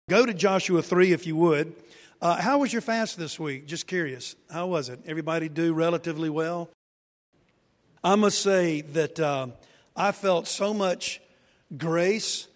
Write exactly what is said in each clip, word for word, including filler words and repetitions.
Go to Joshua three if you would. Uh, how was your fast this week? Just curious. How was it? Everybody do relatively well? I must say that uh, I felt so much grace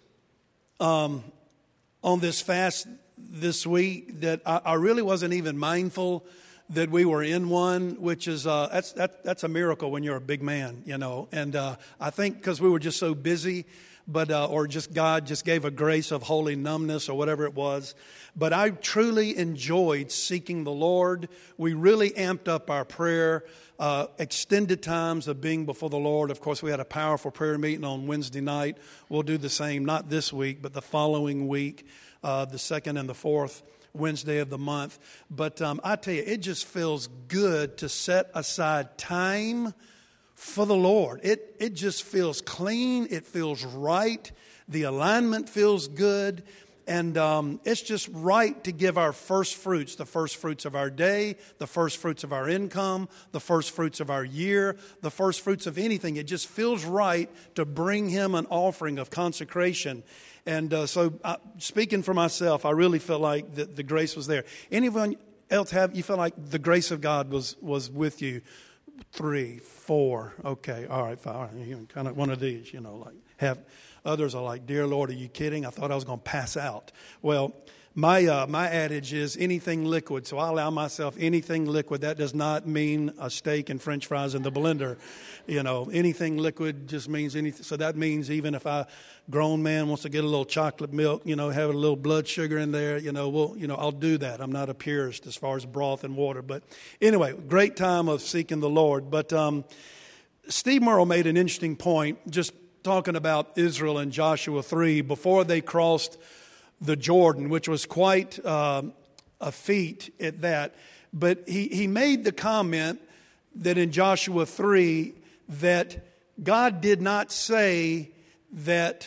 um, on this fast this week that I, I really wasn't even mindful that we were in one, which is uh, that's that, that's a miracle when you're a big man, you know. And uh, I think because we were just so busy. But uh, or just God just gave a grace of holy numbness or whatever it was. But I truly enjoyed seeking the Lord. We really amped up our prayer, uh, extended times of being before the Lord. Of course, we had a powerful prayer meeting on Wednesday night. We'll do the same, not this week, but the following week, uh, the second and the fourth Wednesday of the month. But um, I tell you, it just feels good to set aside time for the Lord. It it just feels clean. It feels right. The alignment feels good. And um, it's just right to give our first fruits, the first fruits of our day, the first fruits of our income, the first fruits of our year, the first fruits of anything. It just feels right to bring Him an offering of consecration. And uh, so uh, speaking for myself, I really felt like the, the grace was there. Anyone else have, you felt like the grace of God was, was with you? Three, four, okay, all right, five, all right. You know, kind of one of these, you know, like have others are like, dear Lord, are you kidding? I thought I was going to pass out. Well, my uh, my adage is anything liquid, so I allow myself anything liquid. That does not mean a steak and French fries in the blender, you know. Anything liquid just means anything. So that means even if a grown man wants to get a little chocolate milk, you know, have a little blood sugar in there, you know, well, you know, I'll do that. I'm not a purist as far as broth and water, but anyway, great time of seeking the Lord. But um, Steve Murrell made an interesting point, just talking about Israel in Joshua three before they crossed the Jordan, which was quite uh, a feat at that. But he, he made the comment that in Joshua three that God did not say that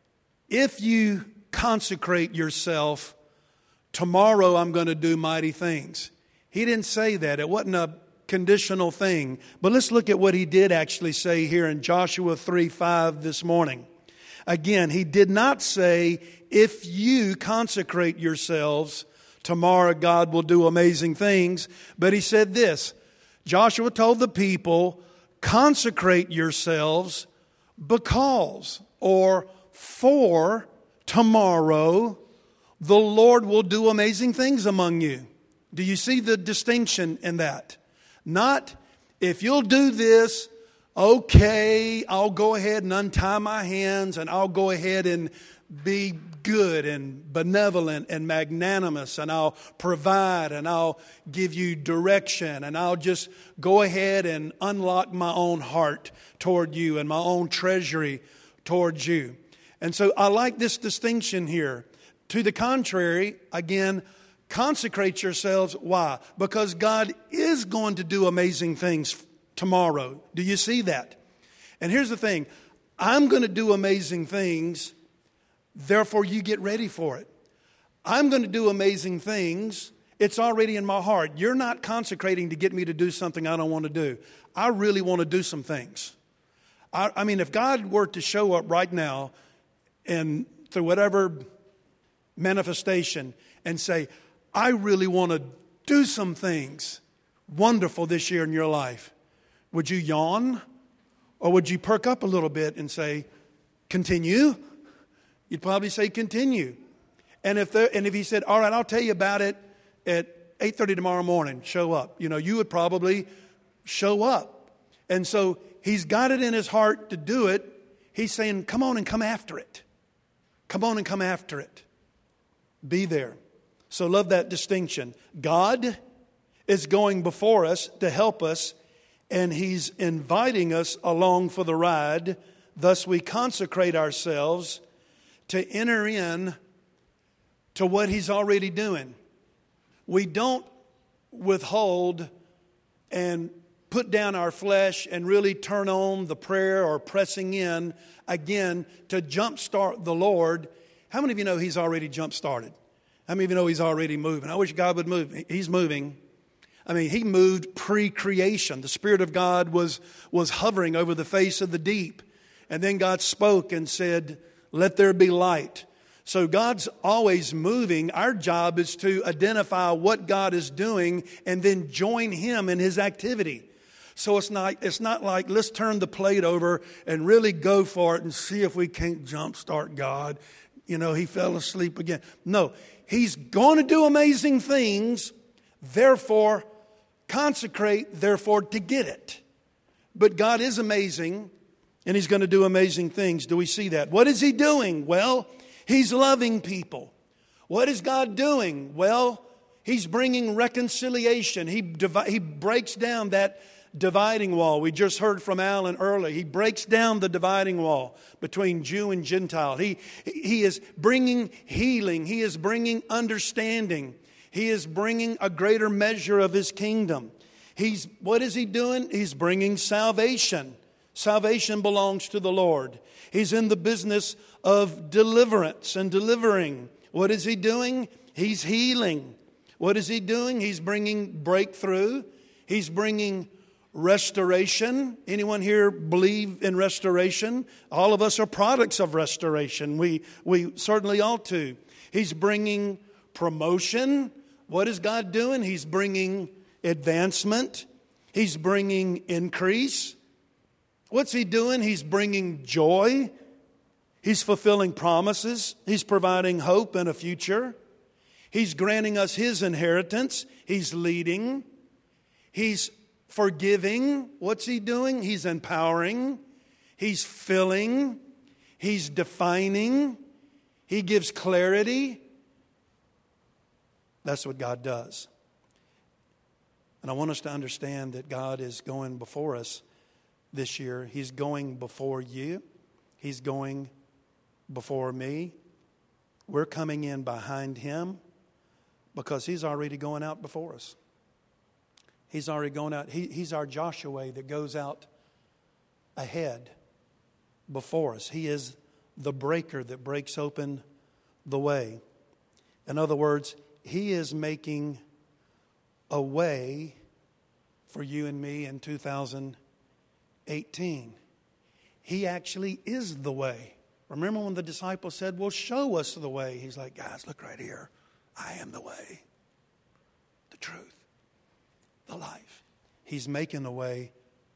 if you consecrate yourself, tomorrow I'm going to do mighty things. He didn't say that. It wasn't a conditional thing. But let's look at what he did actually say here in Joshua three five this morning. Again, he did not say, if you consecrate yourselves, tomorrow God will do amazing things. But he said this, Joshua told the people, consecrate yourselves because, or for tomorrow, the Lord will do amazing things among you. Do you see the distinction in that? Not, if you'll do this, okay, I'll go ahead and untie my hands and I'll go ahead and be good and benevolent and magnanimous and I'll provide and I'll give you direction and I'll just go ahead and unlock my own heart toward you and my own treasury towards you. And so I like this distinction here. To the contrary, again, consecrate yourselves. Why? Because God is going to do amazing things tomorrow. Do you see that? And here's the thing. I'm going to do amazing things. Therefore, you get ready for it. I'm going to do amazing things. It's already in my heart. You're not consecrating to get me to do something I don't want to do. I really want to do some things. I, I mean, if God were to show up right now and through whatever manifestation and say, I really want to do some things wonderful this year in your life, would you yawn? Or would you perk up a little bit and say, continue? You'd probably say continue. And if there, and if he said, all right, I'll tell you about it at eight thirty tomorrow morning, show up. You know, you would probably show up. And so he's got it in his heart to do it. He's saying, come on and come after it. Come on and come after it. Be there. So love that distinction. God is going before us to help us, and He's inviting us along for the ride. Thus we consecrate ourselves to enter in to what He's already doing. We don't withhold and put down our flesh and really turn on the prayer or pressing in again to jumpstart the Lord. How many of you know He's already jump-started? How many of you know He's already moving? I wish God would move. He's moving. I mean, He moved pre-creation. The Spirit of God was, was hovering over the face of the deep. And then God spoke and said, let there be light. So God's always moving. Our job is to identify what God is doing and then join Him in His activity. So it's not, it's not like, let's turn the plate over and really go for it and see if we can't jumpstart God. You know, He fell asleep again. No, He's going to do amazing things, therefore consecrate, therefore to get it. But God is amazing, and He's going to do amazing things. Do we see that? What is He doing? Well, He's loving people. What is God doing? Well, He's bringing reconciliation. He, divi- he breaks down that dividing wall. We just heard from Alan earlier. He breaks down the dividing wall between Jew and Gentile. He, he is bringing healing. He is bringing understanding. He is bringing a greater measure of His kingdom. He's, what is He doing? He's bringing salvation. Salvation belongs to the Lord. He's in the business of deliverance and delivering. What is He doing? He's healing. What is He doing? He's bringing breakthrough. He's bringing restoration. Anyone here believe in restoration? All of us are products of restoration. We, we certainly ought to. He's bringing promotion. What is God doing? He's bringing advancement. He's bringing increase. What's He doing? He's bringing joy. He's fulfilling promises. He's providing hope and a future. He's granting us His inheritance. He's leading. He's forgiving. What's He doing? He's empowering. He's filling. He's defining. He gives clarity. That's what God does. And I want us to understand that God is going before us this year. He's going before you. He's going before me. We're coming in behind Him because He's already going out before us. He's already going out. He, he's our Joshua that goes out ahead before us. He is the breaker that breaks open the way. In other words, He is making a way for you and me in two thousand eighteen. He actually is the way. Remember when the disciples said, well, show us the way. He's like, guys, look right here. I am the way, the truth, the life. He's making the way,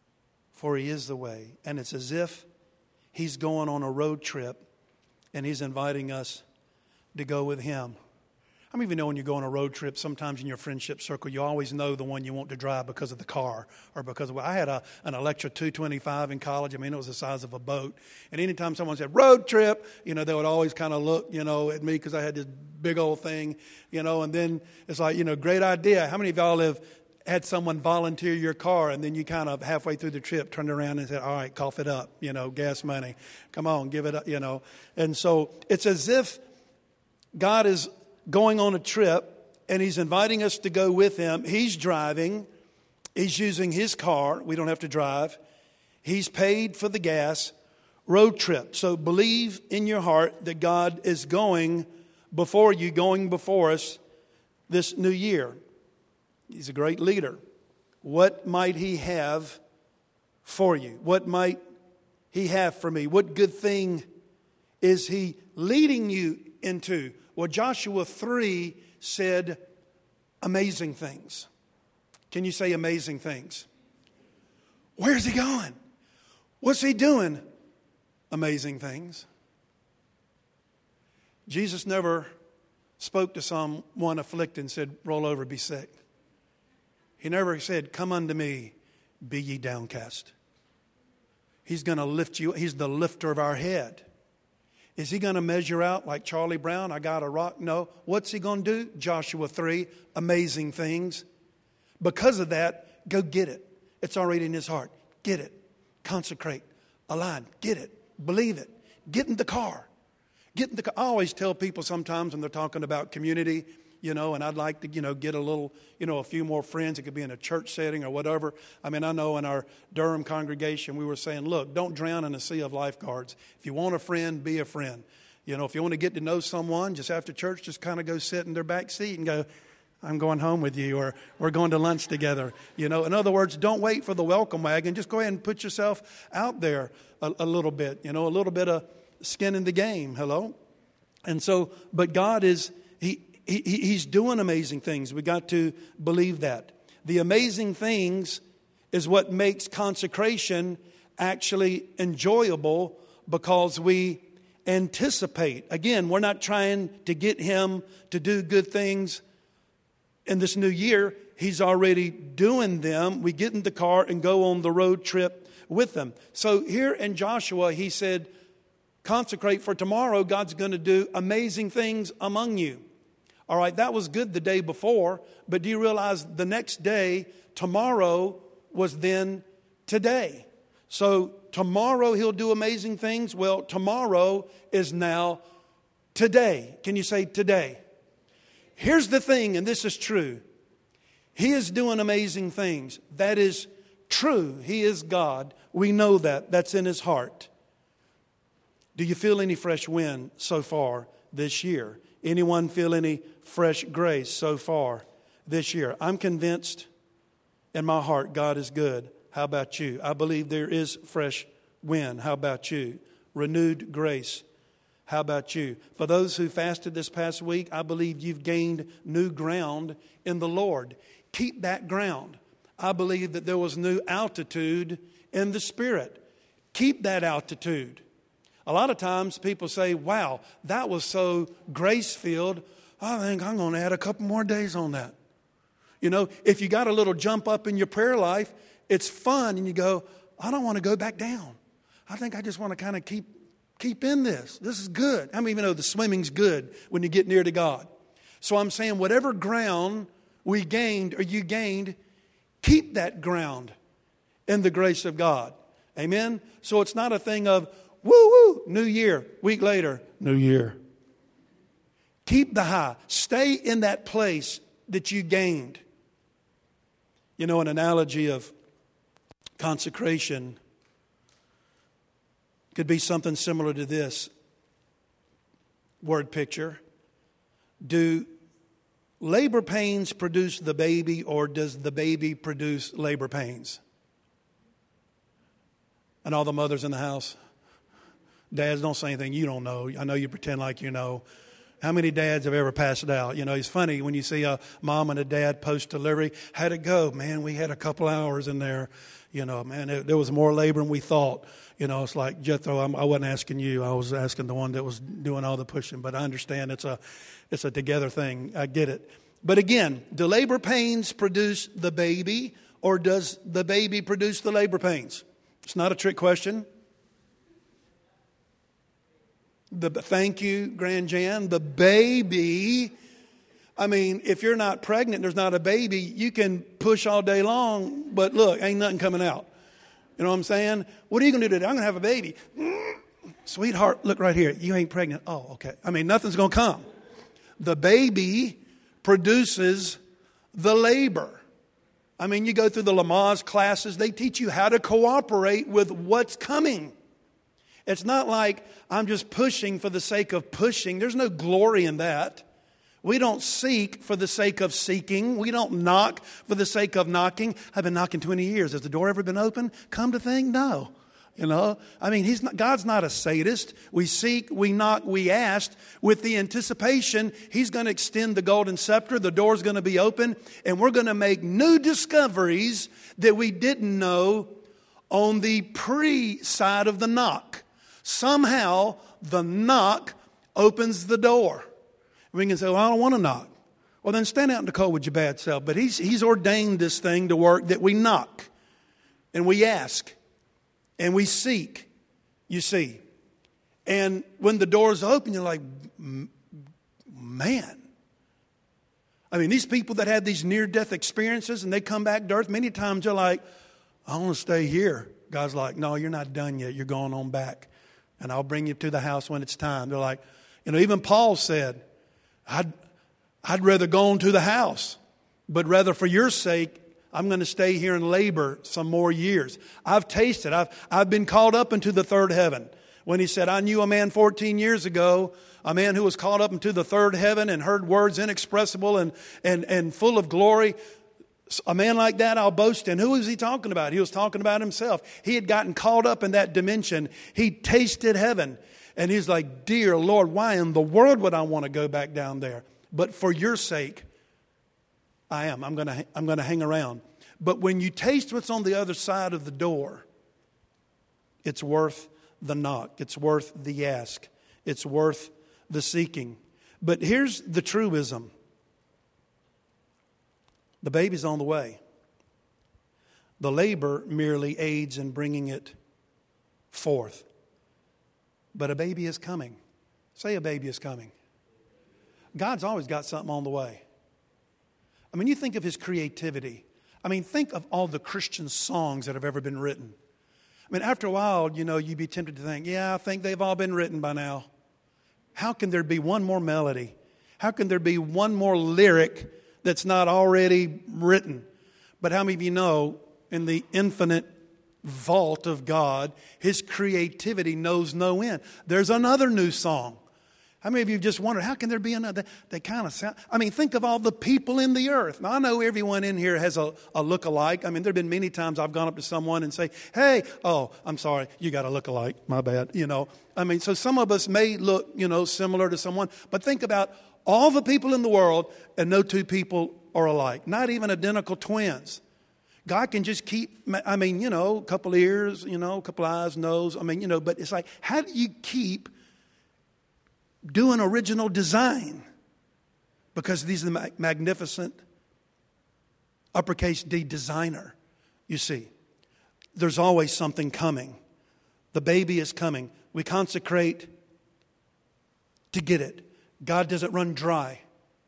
for He is the way. And it's as if He's going on a road trip and He's inviting us to go with Him. How many of you know when you go on a road trip, sometimes in your friendship circle, you always know the one you want to drive because of the car or because of, well, I had a, an Electra two twenty-five in college. I mean, it was the size of a boat. And anytime someone said road trip, you know, they would always kind of look, you know, at me because I had this big old thing, you know, and then it's like, you know, great idea. How many of y'all have had someone volunteer your car and then you kind of halfway through the trip turned around and said, all right, cough it up, you know, gas money. Come on, give it up, you know. And so it's as if God is going on a trip, and He's inviting us to go with Him. He's driving. He's using His car. We don't have to drive. He's paid for the gas. Road trip. So believe in your heart that God is going before you, going before us this new year. He's a great leader. What might He have for you? What might He have for me? What good thing is He leading you into? Well, Joshua three said amazing things. Can you say amazing things? Where's He going? What's He doing? Amazing things. Jesus never spoke to someone afflicted and said, roll over, be sick. He never said, come unto me, be ye downcast. He's going to lift you. He's the lifter of our head. Is He going to measure out like Charlie Brown? I got a rock. No. What's He going to do? Joshua three, amazing things. Because of that, go get it. It's already in His heart. Get it. Consecrate. Align. Get it. Believe it. Get in the car. Get in the car. I always tell people sometimes when they're talking about community, you know, and I'd like to, you know, get a little, you know, a few more friends. It could be in a church setting or whatever. I mean, I know in our Durham congregation, we were saying, look, don't drown in a sea of lifeguards. If you want a friend, be a friend. You know, if you want to get to know someone, just after church, just kind of go sit in their back seat and go, I'm going home with you, or we're going to lunch together. You know, in other words, don't wait for the welcome wagon. Just go ahead and put yourself out there a, a little bit, you know, a little bit of skin in the game. Hello? And so, but God is, he, he He's doing amazing things. We got to believe that. The amazing things is what makes consecration actually enjoyable, because we anticipate. Again, we're not trying to get him to do good things in this new year. He's already doing them. We get in the car and go on the road trip with them. So here in Joshua, he said, consecrate, for tomorrow God's going to do amazing things among you. All right, that was good the day before, but do you realize the next day, tomorrow was then today? So tomorrow he'll do amazing things. Well, tomorrow is now today. Can you say today? Here's the thing, and this is true. He is doing amazing things. That is true. He is God. We know that. That's in his heart. Do you feel any fresh wind so far this year? Anyone feel any fresh grace so far this year? I'm convinced in my heart God is good. How about you? I believe there is fresh wind. How about you? Renewed grace. How about you? For those who fasted this past week, I believe you've gained new ground in the Lord. Keep that ground. I believe that there was new altitude in the Spirit. Keep that altitude. A lot of times people say, wow, that was so grace-filled. I think I'm going to add a couple more days on that. You know, if you got a little jump up in your prayer life, it's fun, and you go, I don't want to go back down. I think I just want to kind of keep keep in this. This is good. I mean, even though the swimming's good when you get near to God. So I'm saying whatever ground we gained or you gained, keep that ground in the grace of God. Amen? So it's not a thing of, woo-woo, new year, week later, new year. Keep the high. Stay in that place that you gained. You know, an analogy of consecration could be something similar to this word picture. Do labor pains produce the baby, or does the baby produce labor pains? And all the mothers in the house, dads, don't say anything you don't know. I know you pretend like you know. How many dads have ever passed out? You know, it's funny when you see a mom and a dad post-delivery. How'd it go? Man, we had a couple hours in there. You know, man, it, there was more labor than we thought. You know, it's like, Jethro, I'm, I wasn't asking you. I was asking the one that was doing all the pushing. But I understand it's a, it's a together thing. I get it. But again, do labor pains produce the baby, or does the baby produce the labor pains? It's not a trick question. The, thank you, Grand Jan. The baby, I mean, if you're not pregnant, there's not a baby, you can push all day long, but look, ain't nothing coming out. You know what I'm saying? What are you going to do today? I'm going to have a baby. Sweetheart, look right here. You ain't pregnant. Oh, okay. I mean, nothing's going to come. The baby produces the labor. I mean, you go through the Lamaze classes, they teach you how to cooperate with what's coming. It's not like I'm just pushing for the sake of pushing. There's no glory in that. We don't seek for the sake of seeking. We don't knock for the sake of knocking. I've been knocking twenty years. Has the door ever been open? Come to think, no. You know, I mean, he's not, God's not a sadist. We seek, we knock, we ask with the anticipation He's going to extend the golden scepter. The door's going to be open, and we're going to make new discoveries that we didn't know on the pre-side of the knock. Somehow, the knock opens the door. We can say, well, I don't want to knock. Well, then stand out in the cold with your bad self. But he's, he's ordained this thing to work, that we knock, and we ask, and we seek, you see. And when the doors open, you're like, man. I mean, these people that have these near-death experiences and they come back to earth, many times they're like, I want to stay here. God's like, no, you're not done yet. You're going on back. And I'll bring you to the house when it's time. They're like, you know, even Paul said, I'd, I'd rather go on to the house, but rather for your sake, I'm going to stay here and labor some more years. I've tasted, I've, I've been called up into the third heaven. When he said, I knew a man fourteen years ago, a man who was called up into the third heaven and heard words inexpressible and, and, and full of glory. A man like that I'll boast in. Who was he talking about? He was talking about himself. He had gotten caught up in that dimension. He tasted heaven. And he's like, dear Lord, why in the world would I want to go back down there? But for your sake, I am. I'm going to, I'm going to hang around. But when you taste what's on the other side of the door, it's worth the knock. It's worth the ask. It's worth the seeking. But here's the truism. The baby's on the way. The labor merely aids in bringing it forth. But a baby is coming. Say a baby is coming. God's always got something on the way. I mean, you think of His creativity. I mean, think of all the Christian songs that have ever been written. I mean, after a while, you know, you'd be tempted to think, yeah, I think they've all been written by now. How can there be one more melody? How can there be one more lyric that's not already written? But how many of you know, in the infinite vault of God, His creativity knows no end? There's another new song. How many of you just wondered, how can there be another? They kind of sound, I mean, think of all the people in the earth. Now, I know everyone in here has a, a look-alike. I mean, there have been many times I've gone up to someone and say, hey, oh, I'm sorry, you got a look-alike. My bad, you know. I mean, so some of us may look, you know, similar to someone. But think about all the people in the world and no two people are alike. Not even identical twins. God can just keep, I mean, you know, a couple ears, you know, a couple eyes, nose. I mean, you know, but it's like, how do you keep doing original design? Because these are the magnificent uppercase D designer. You see, there's always something coming. The baby is coming. We consecrate to get it. God doesn't run dry.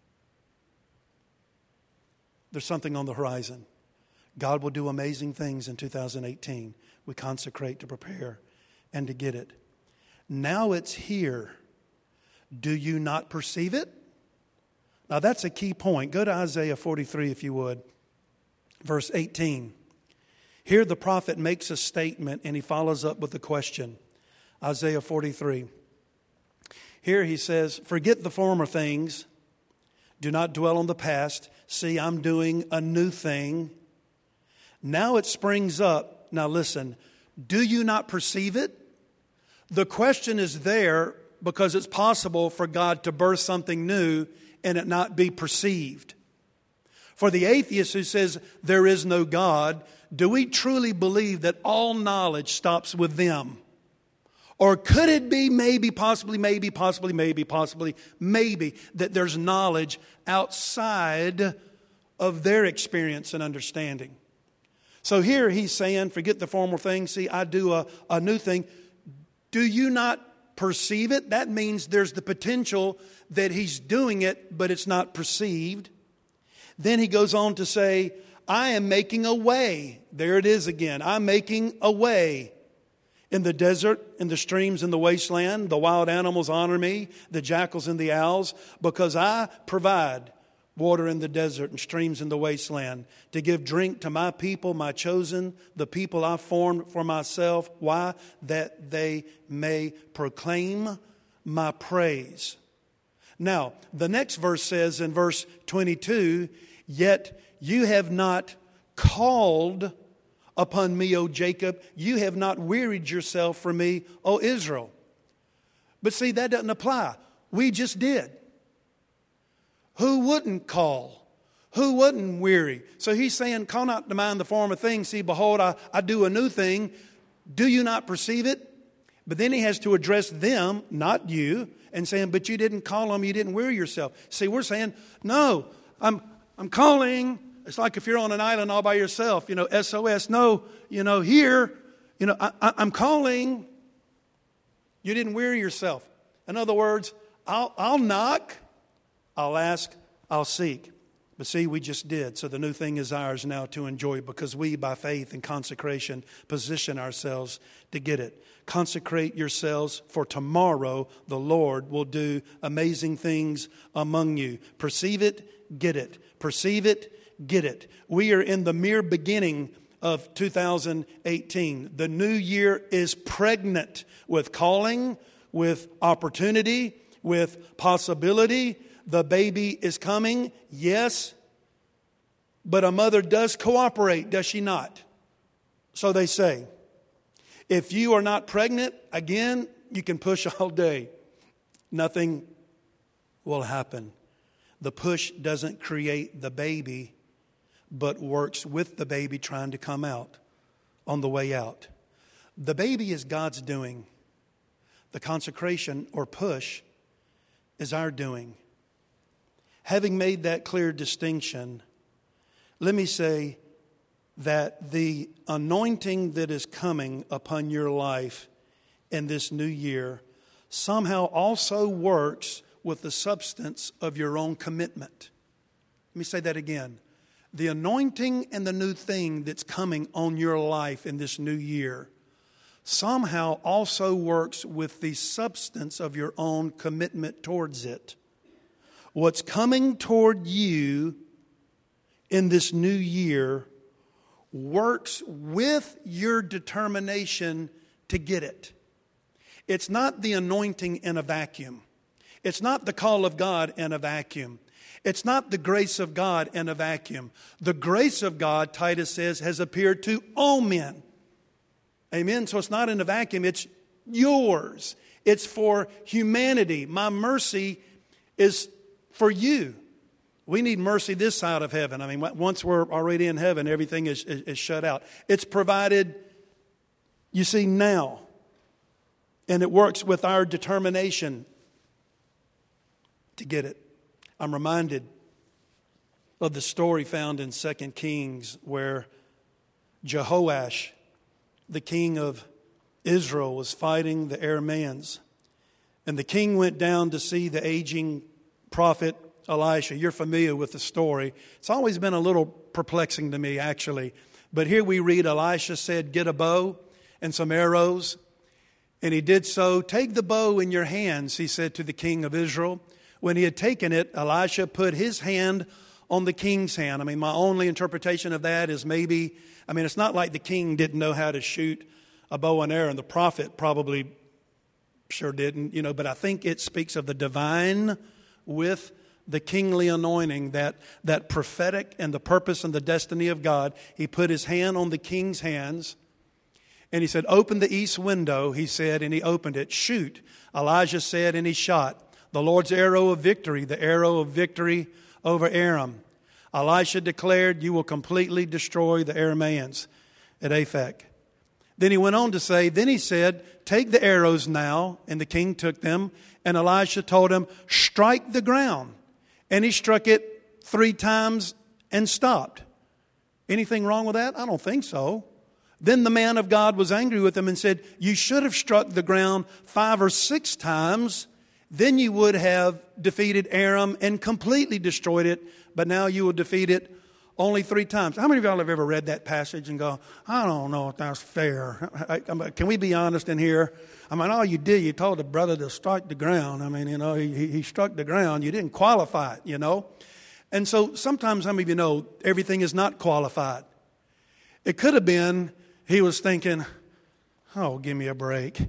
There's something on the horizon. God will do amazing things in two thousand eighteen. We consecrate to prepare and to get it. Now it's here. Do you not perceive it? Now that's a key point. Go to Isaiah forty-three if you would. Verse eighteen. Here the prophet makes a statement and he follows up with a question. Isaiah forty-three. Here he says, forget the former things. Do not dwell on the past. See, I'm doing a new thing. Now it springs up. Now listen, do you not perceive it? The question is there because it's possible for God to birth something new and it not be perceived. For the atheist who says there is no God, do we truly believe that all knowledge stops with them? Or could it be maybe, possibly, maybe, possibly, maybe, possibly, maybe that there's knowledge outside of their experience and understanding? So here he's saying, forget the former things. See, I do a, a new thing. Do you not perceive it? That means there's the potential that he's doing it, but it's not perceived. Then he goes on to say, I am making a way. There it is again. I'm making a way. In the desert, in the streams, in the wasteland, the wild animals honor me, the jackals and the owls, because I provide water in the desert and streams in the wasteland to give drink to my people, my chosen, the people I formed for myself. Why? That they may proclaim my praise. Now, the next verse says in verse twenty-two, yet you have not called upon me, O Jacob. You have not wearied yourself for me, O Israel. But see, that doesn't apply. We just did. Who wouldn't call? Who wouldn't weary? So he's saying, call not to mind the former things. See, behold, I, I do a new thing. Do you not perceive it? But then he has to address them, not you, and saying, but you didn't call them, you didn't weary yourself. See, we're saying, no, I'm I'm calling. It's like if you're on an island all by yourself, you know, S O S. No, you know, here, you know, I, I, I'm calling. You didn't weary yourself. In other words, I'll, I'll knock, I'll ask, I'll seek. But see, we just did. So the new thing is ours now to enjoy because we, by faith and consecration, position ourselves to get it. Consecrate yourselves, for tomorrow the Lord will do amazing things among you. Perceive it, get it. Perceive it, get it. We are in the mere beginning of two thousand eighteen. The new year is pregnant with calling, with opportunity, with possibility. The baby is coming, yes, but a mother does cooperate, does she not? So they say. If you are not pregnant, again, you can push all day. Nothing will happen. The push doesn't create the baby, but works with the baby trying to come out on the way out. The baby is God's doing. The consecration or push is our doing. Having made that clear distinction, let me say that the anointing that is coming upon your life in this new year somehow also works with the substance of your own commitment. Let me say that again. The anointing and the new thing that's coming on your life in this new year somehow also works with the substance of your own commitment towards it. What's coming toward you in this new year works with your determination to get it. It's not the anointing in a vacuum. It's not the call of God in a vacuum. It's not the grace of God in a vacuum. The grace of God, Titus says, has appeared to all men. Amen? So it's not in a vacuum. It's yours. It's for humanity. My mercy is for you. We need mercy this side of heaven. I mean, once we're already in heaven, everything is, is, is shut out. It's provided, you see, now. And it works with our determination to get it. I'm reminded of the story found in Second Kings where Jehoash, the king of Israel, was fighting the Arameans. And the king went down to see the aging prophet Elisha. You're familiar with the story. It's always been a little perplexing to me, actually. But here we read Elisha said, "Get a bow and some arrows." And he did so. "Take the bow in your hands," he said to the king of Israel. When he had taken it, Elisha put his hand on the king's hand. I mean, my only interpretation of that is maybe, I mean, it's not like the king didn't know how to shoot a bow and arrow, and the prophet probably sure didn't, you know, but I think it speaks of the divine with the kingly anointing, that, that prophetic and the purpose and the destiny of God. He put his hand on the king's hands, and he said, "Open the east window," he said, and he opened it. "Shoot," Elijah said, and he shot. The Lord's arrow of victory, the arrow of victory over Aram. Elisha declared, "You will completely destroy the Arameans at Aphek." Then he went on to say, then he said, "Take the arrows now." And the king took them. And Elisha told him, "Strike the ground." And he struck it three times and stopped. Anything wrong with that? I don't think so. Then the man of God was angry with him and said, "You should have struck the ground five or six times. Then you would have defeated Aram and completely destroyed it. But now you will defeat it only three times." How many of y'all have ever read that passage and go, "I don't know if that's fair"? I, I, can we be honest in here? I mean, all you did, you told the brother to strike the ground. I mean, you know, he, he struck the ground. You didn't qualify it, you know. And so sometimes some of you know everything is not qualified. It could have been he was thinking, "Oh, give me a break."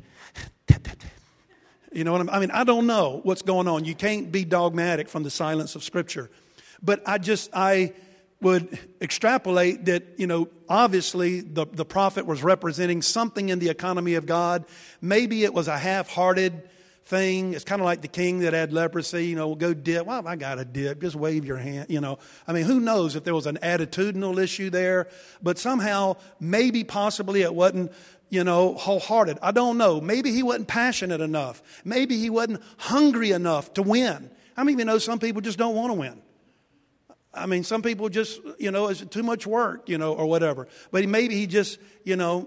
You know what I mean? I mean, I don't know what's going on. You can't be dogmatic from the silence of Scripture. But I just, I would extrapolate that, you know, obviously the, the prophet was representing something in the economy of God. Maybe it was a half-hearted thing. It's kind of like the king that had leprosy, you know, well, go dip. Well, I got a dip. Just wave your hand, you know. I mean, who knows if there was an attitudinal issue there. But somehow, maybe possibly it wasn't, you know, wholehearted. I don't know. Maybe he wasn't passionate enough. Maybe he wasn't hungry enough to win. I mean, you know, some people just don't want to win. I mean, some people just, you know, it's too much work, you know, or whatever. But maybe he just, you know,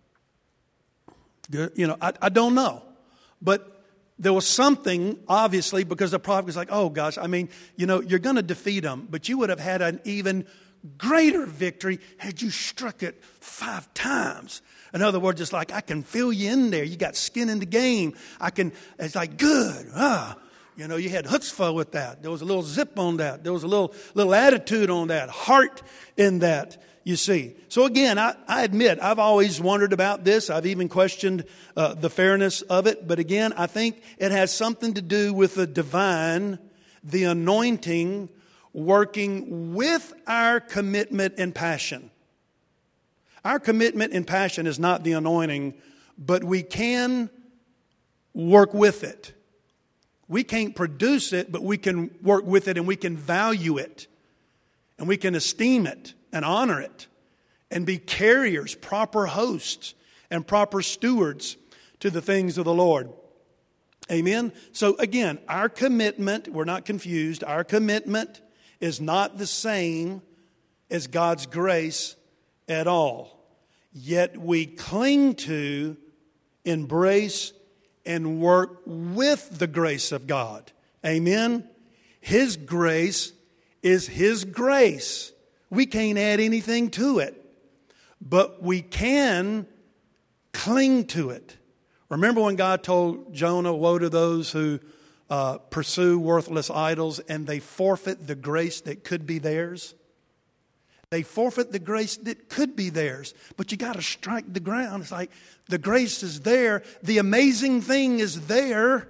you know, I, I don't know. But there was something, obviously, because the prophet was like, "Oh, gosh, I mean, you know, you're going to defeat them, but you would have had an even greater victory had you struck it five times." In other words, it's like, I can feel you in there. You got skin in the game. I can, it's like, good. Ah, you know, you had chutzpah with that. There was a little zip on that. There was a little, little attitude on that, heart in that, you see. So again, I, I admit, I've always wondered about this. I've even questioned uh, the fairness of it. But again, I think it has something to do with the divine, the anointing, working with our commitment and passion. Our commitment and passion is not the anointing, but we can work with it. We can't produce it, but we can work with it and we can value it. And we can esteem it and honor it. And be carriers, proper hosts, and proper stewards to the things of the Lord. Amen? So again, our commitment, we're not confused, our commitment is not the same as God's grace at all. Yet we cling to, embrace, and work with the grace of God. Amen? His grace is His grace. We can't add anything to it. But we can cling to it. Remember when God told Jonah, woe to those who uh, pursue worthless idols and they forfeit the grace that could be theirs? They forfeit the grace that could be theirs. But you got to strike the ground. It's like the grace is there. The amazing thing is there.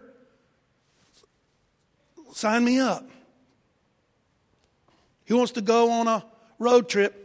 Sign me up. He wants to go on a road trip.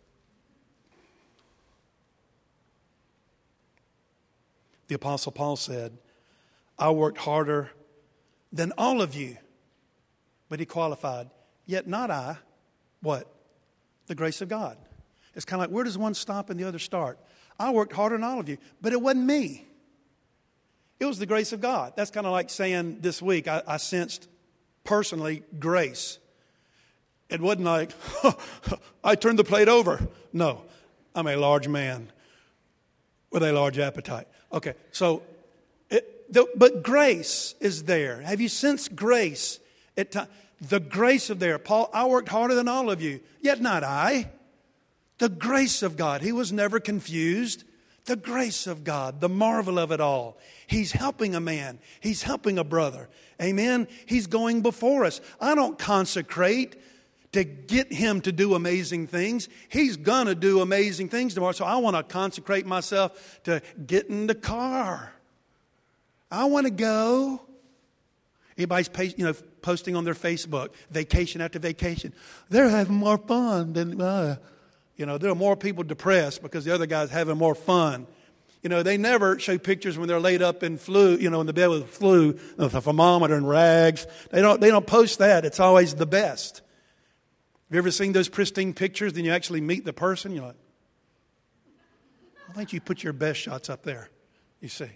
The Apostle Paul said, I worked harder than all of you. But he qualified, yet not I. What? The grace of God. It's kind of like, where does one stop and the other start? I worked harder than all of you, but it wasn't me. It was the grace of God. That's kind of like saying this week, I, I sensed personally grace. It wasn't like, I turned the plate over. No, I'm a large man with a large appetite. Okay, so, it, the, but grace is there. Have you sensed grace at time? The grace of there. Paul, I worked harder than all of you, yet not I. The grace of God. He was never confused. The grace of God, the marvel of it all. He's helping a man. He's helping a brother. Amen? He's going before us. I don't consecrate to get him to do amazing things. He's going to do amazing things tomorrow. So I want to consecrate myself to get in the car. I want to go. Everybody's you know, posting on their Facebook, vacation after vacation. They're having more fun than, uh, you know, there are more people depressed because the other guy's having more fun. You know, they never show pictures when they're laid up in flu, you know, in the bed with the flu, with a thermometer and rags. They don't, they don't post that. It's always the best. Have you ever seen those pristine pictures? Then you actually meet the person. You're like, I think you put your best shots up there. You see.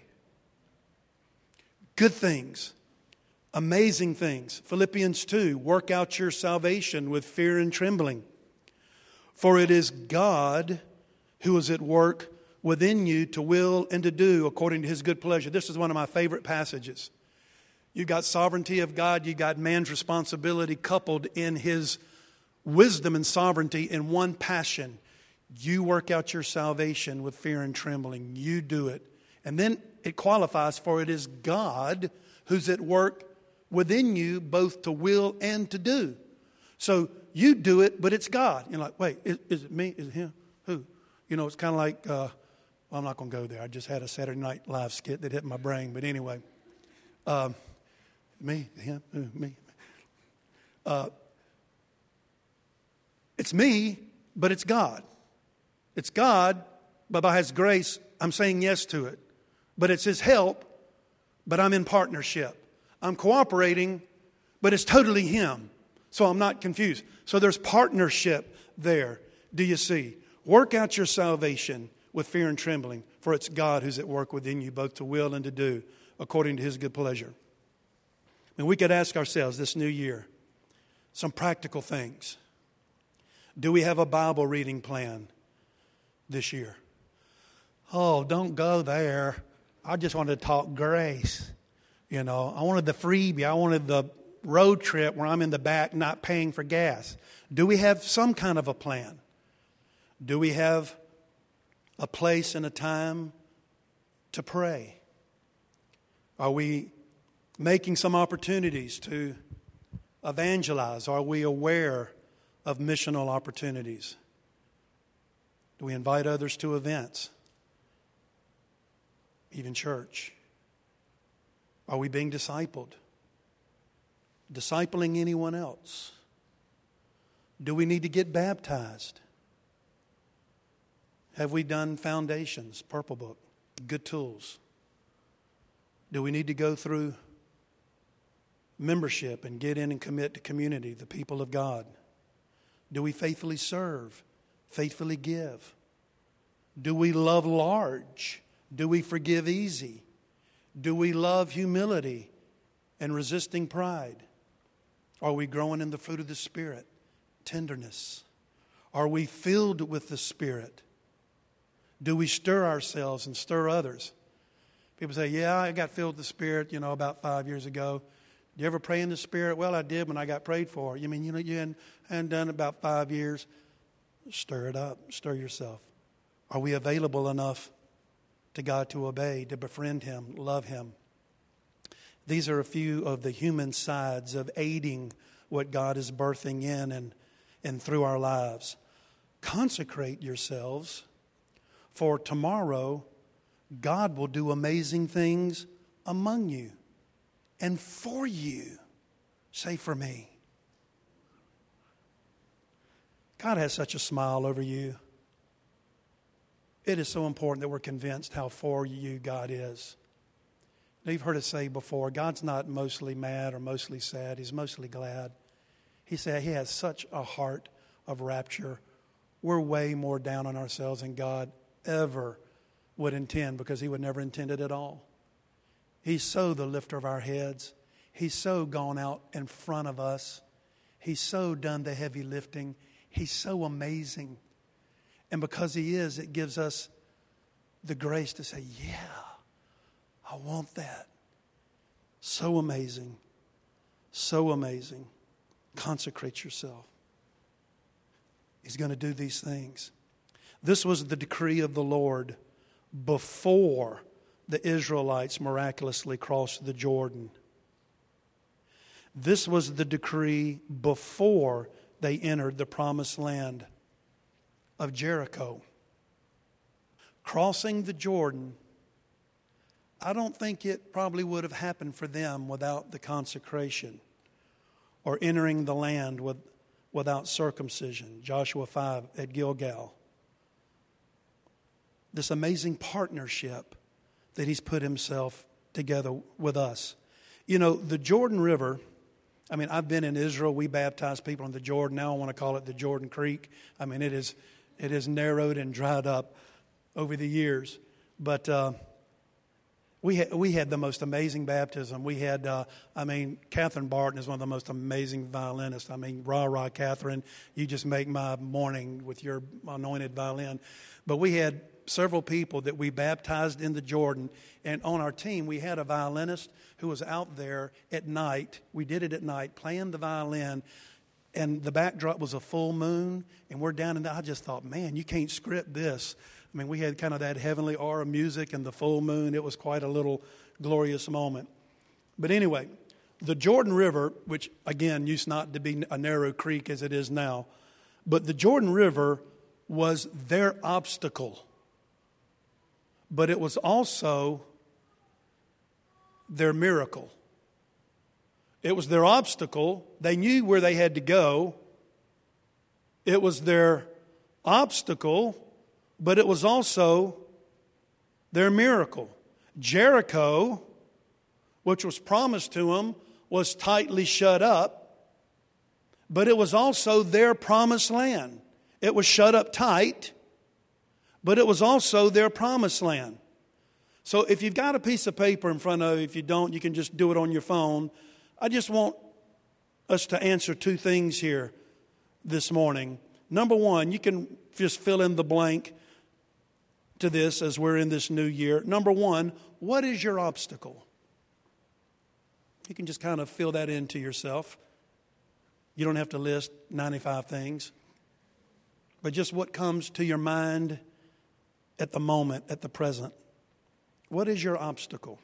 Good things. Amazing things. Philippians two, work out your salvation with fear and trembling. For it is God who is at work within you to will and to do according to His good pleasure. This is one of my favorite passages. You've got sovereignty of God. You've got man's responsibility coupled in His wisdom and sovereignty in one passion. You work out your salvation with fear and trembling. You do it. And then it qualifies, for it is God who's at work within you both to will and to do. So you do it, but it's God. You're like, wait, is, is it me? Is it Him? Who? You know, it's kind of like, uh, well, I'm not going to go there. I just had a Saturday Night Live skit that hit my brain. But anyway, um, me, Him, who, me. Uh, it's me, but it's God. It's God, but by His grace, I'm saying yes to it. But it's His help, but I'm in partnership. I'm cooperating, but it's totally Him. So I'm not confused. So there's partnership there. Do you see? Work out your salvation with fear and trembling, for it's God who's at work within you, both to will and to do, according to His good pleasure. And we could ask ourselves this new year some practical things. Do we have a Bible reading plan this year? Oh, don't go there. I just wanted to talk grace. You know, I wanted the freebie. I wanted the road trip where I'm in the back not paying for gas. Do we have some kind of a plan? Do we have a place and a time to pray? Are we making some opportunities to evangelize? Are we aware of missional opportunities? Do we invite others to events? Even church? Are we being discipled? Discipling anyone else? Do we need to get baptized? Have we done foundations, Purple Book, good tools? Do we need to go through membership and get in and commit to community, the people of God? Do we faithfully serve, faithfully give? Do we love large? Do we forgive easy? Do we love humility and resisting pride? Are we growing in the fruit of the Spirit? Tenderness. Are we filled with the Spirit? Do we stir ourselves and stir others? People say, yeah, I got filled with the Spirit, you know, about five years ago. Do you ever pray in the Spirit? Well, I did when I got prayed for. You mean, you know, you hadn't, hadn't done it about five years? Stir it up. Stir yourself. Are we available enough to God to obey, to befriend Him, love Him? These are a few of the human sides of aiding what God is birthing in and, and through our lives. Consecrate yourselves, for tomorrow God will do amazing things among you and for you. Say, for me. God has such a smile over you. It is so important that we're convinced how for you God is. Now, you've heard us say before, God's not mostly mad or mostly sad. He's mostly glad. He said He has such a heart of rapture. We're way more down on ourselves than God ever would intend, because He would never intend it at all. He's so the lifter of our heads. He's so gone out in front of us. He's so done the heavy lifting. He's so amazing. And because He is, it gives us the grace to say, yeah, I want that. So amazing. So amazing. Consecrate yourself. He's going to do these things. This was the decree of the Lord before the Israelites miraculously crossed the Jordan. This was the decree before they entered the promised land of Jericho. Crossing the Jordan, I don't think it probably would have happened for them without the consecration, or entering the land with, without circumcision. Joshua five at Gilgal. This amazing partnership that He's put Himself together with us. You know, the Jordan River, I mean, I've been in Israel. We baptize people in the Jordan. Now I want to call it the Jordan Creek. I mean, it is it is narrowed and dried up over the years. But uh, we, had, we had the most amazing baptism. We had, uh, I mean, Catherine Barton is one of the most amazing violinists. I mean, rah, rah, Catherine, you just make my morning with your anointed violin. But we had several people that we baptized in the Jordan. And on our team, we had a violinist who was out there at night. We did it at night, playing the violin. And the backdrop was a full moon. And we're down in there. I just thought, man, you can't script this. I mean, we had kind of that heavenly aura music and the full moon. It was quite a little glorious moment. But anyway, the Jordan River, which again used not to be a narrow creek as it is now, but the Jordan River was their obstacle. But it was also their miracle. It was their obstacle. They knew where they had to go. It was their obstacle, but it was also their miracle. Jericho, which was promised to them, was tightly shut up, but it was also their promised land. It was shut up tight, but it was also their promised land. So if you've got a piece of paper in front of you, if you don't, you can just do it on your phone. I just want us to answer two things here this morning. Number one, you can just fill in the blank to this as we're in this new year. Number one, what is your obstacle? You can just kind of fill that into yourself. You don't have to list ninety-five things. But just what comes to your mind at the moment, at the present. What is your obstacle?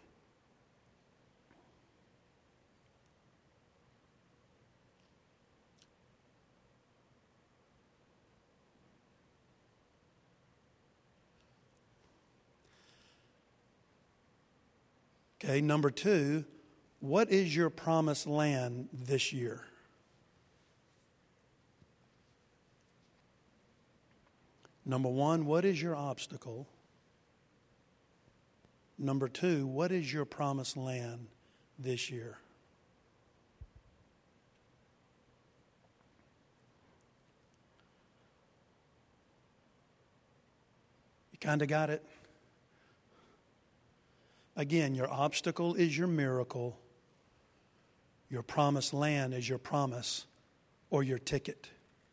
Okay, number two, what is your promised land this year? Number one, what is your obstacle? Number two, what is your promised land this year? You kind of got it? Again, your obstacle is your miracle. Your promised land is your promise or your ticket.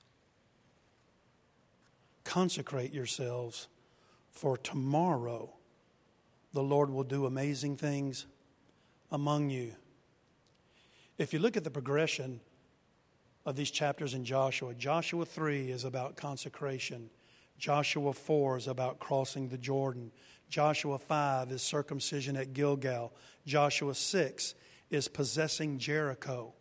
Consecrate yourselves, for tomorrow the Lord will do amazing things among you. If you look at the progression of these chapters in Joshua, Joshua three is about consecration. Joshua four is about crossing the Jordan. Joshua five is circumcision at Gilgal. Joshua six is possessing Jericho.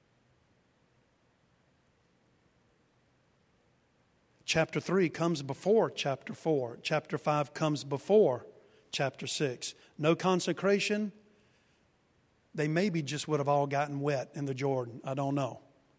Chapter three comes before chapter four. Chapter five comes before chapter six. No consecration. They maybe just would have all gotten wet in the Jordan. I don't know.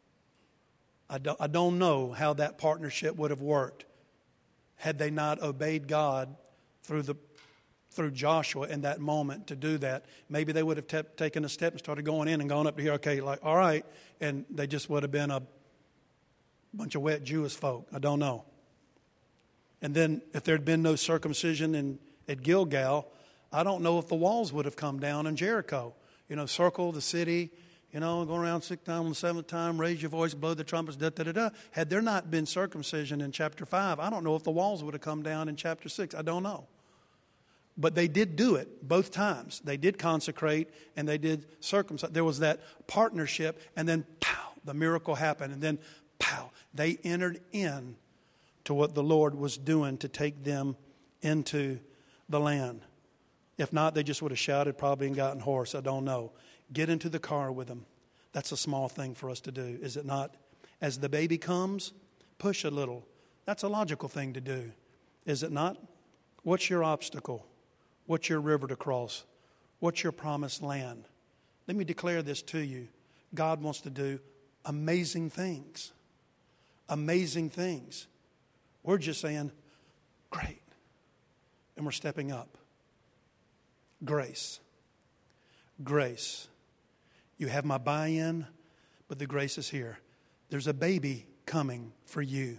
I don't, I don't know how that partnership would have worked had they not obeyed God through the through Joshua in that moment to do that. Maybe they would have te- taken a step and started going in and gone up to here, okay, like, all right, and they just would have been a bunch of wet Jewish folk. I don't know. And then if there had been no circumcision in at Gilgal, I don't know if the walls would have come down in Jericho. You know, circle the city, you know, go around six times on the seventh time, raise your voice, blow the trumpets, da da da da. Had there not been circumcision in chapter five, I don't know if the walls would have come down in chapter six. I don't know. But they did do it both times. They did consecrate and they did circumcise. There was that partnership, and then pow, the miracle happened, and then pow, they entered in to what the Lord was doing to take them into the land. If not, they just would have shouted probably and gotten hoarse. I don't know. Get into the car with them. That's a small thing for us to do, is it not? As the baby comes, push a little. That's a logical thing to do, is it not? What's your obstacle? What's your river to cross? What's your promised land? Let me declare this to you. God wants to do amazing things. Amazing things. We're just saying, great. And we're stepping up. Grace. Grace. You have my buy-in, but the grace is here. There's a baby coming for you.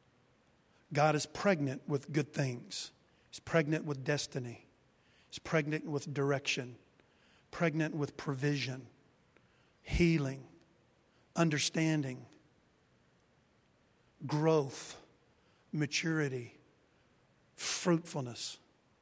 God is pregnant with good things. He's pregnant with destiny. He's pregnant with direction. Pregnant with provision. Healing. Understanding. Growth. Maturity. Fruitfulness.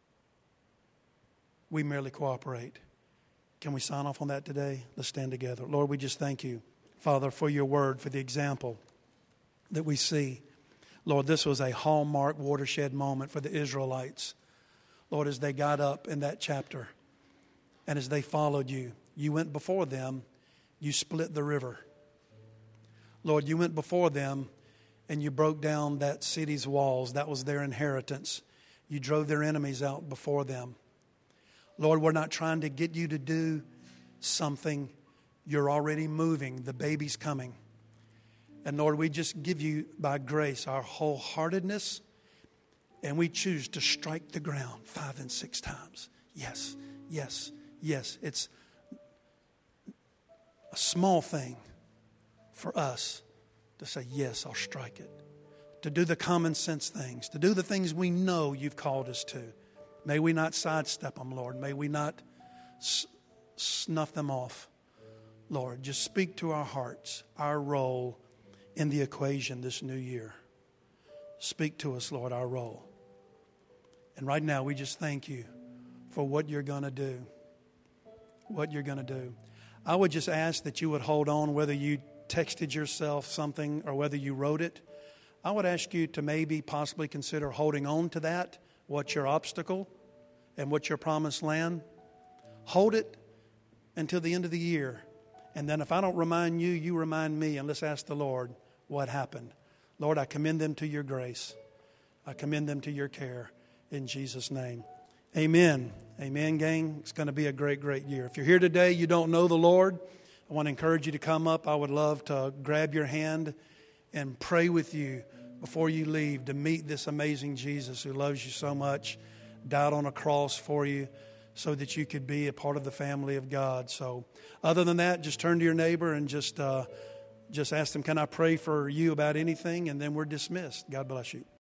We merely cooperate. Can we sign off on that today? Let's stand together. Lord, we just thank you, Father, for your word, for the example that we see. Lord, this was a hallmark watershed moment for the Israelites. Lord, as they got up in that chapter and as they followed you, you went before them, you split the river. Lord, you went before them and you broke down that city's walls. That was their inheritance. You drove their enemies out before them. Lord, we're not trying to get you to do something. You're already moving. The baby's coming. And Lord, we just give you by grace our wholeheartedness, and we choose to strike the ground five and six times. Yes, yes, yes. It's a small thing for us to say, yes, I'll strike it. To do the common sense things, to do the things we know you've called us to. May we not sidestep them, Lord. May we not s- snuff them off, Lord. Just speak to our hearts, our role in the equation this new year. Speak to us, Lord, our role. And right now, we just thank you for what you're going to do. What you're going to do. I would just ask that you would hold on, whether you texted yourself something or whether you wrote it. I would ask you to maybe possibly consider holding on to that. What's your obstacle and what's your promised land? Hold it until the end of the year. And then if I don't remind you, you remind me, and let's ask the Lord what happened. Lord, I commend them to your grace. I commend them to your care in Jesus' name. Amen. Amen, gang. It's going to be a great, great year. If you're here today, you don't know the Lord, I want to encourage you to come up. I would love to grab your hand and pray with you before you leave to meet this amazing Jesus who loves you so much, died on a cross for you, so that you could be a part of the family of God. So other than that, just turn to your neighbor and just, uh, just ask them, can I pray for you about anything? And then we're dismissed. God bless you.